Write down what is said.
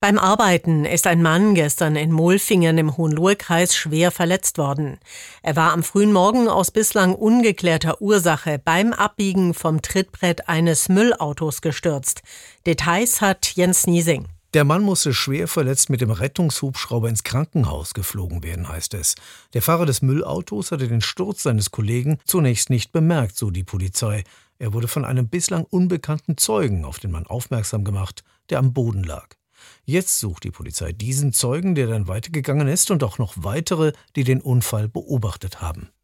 Beim Arbeiten ist ein Mann gestern in Molfingen im Hohenlohe-Kreis schwer verletzt worden. Er war am frühen Morgen aus bislang ungeklärter Ursache beim Abbiegen vom Trittbrett eines Müllautos gestürzt. Details hat Jens Niesing. Der Mann musste schwer verletzt mit dem Rettungshubschrauber ins Krankenhaus geflogen werden, heißt es. Der Fahrer des Müllautos hatte den Sturz seines Kollegen zunächst nicht bemerkt, so die Polizei. Er wurde von einem bislang unbekannten Zeugen auf den Mann aufmerksam gemacht, der am Boden lag. Jetzt sucht die Polizei diesen Zeugen, der dann weitergegangen ist, und auch noch weitere, die den Unfall beobachtet haben.